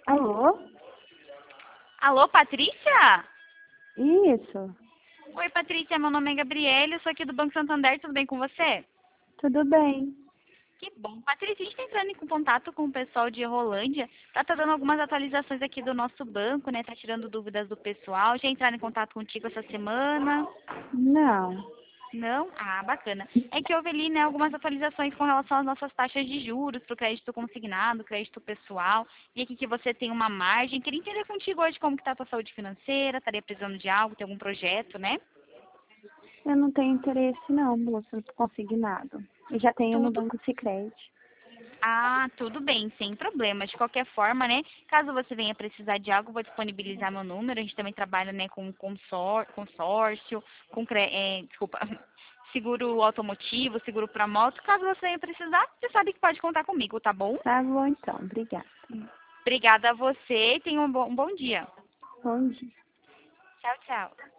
Alô? Alô, Patrícia? Isso, Oi, Patrícia, meu nome é Gabriela, eu sou aqui do Banco Santander, tudo bem com você? tudo bem. Que bom. Patrícia, a gente está entrando em contato com o pessoal de Rolândia, tá dando algumas atualizações aqui do nosso banco, né? Tá tirando dúvidas do pessoal. Já entraram em contato contigo essa semana? Não, Não? Ah, bacana. É que houve ali, né, algumas atualizações com relação às nossas taxas de juros para o crédito consignado, crédito pessoal, e aqui que você tem uma margem. Queria entender contigo hoje como que tá a tua saúde financeira, estaria precisando de algo, tem algum projeto, né? eu não tenho interesse não, moça, consignado. Eu já tenho no Tudo. Banco Sicredi. Ah, tudo bem, sem problema. De qualquer forma, né? Caso você venha precisar de algo, vou disponibilizar meu número. A gente também trabalha, né, com consórcio, desculpa, seguro automotivo, seguro para moto. Caso você venha precisar, você sabe que pode contar comigo, tá bom? Tá bom então, obrigada. Obrigada a você e tenha um bom dia. Bom dia. Tchau, tchau.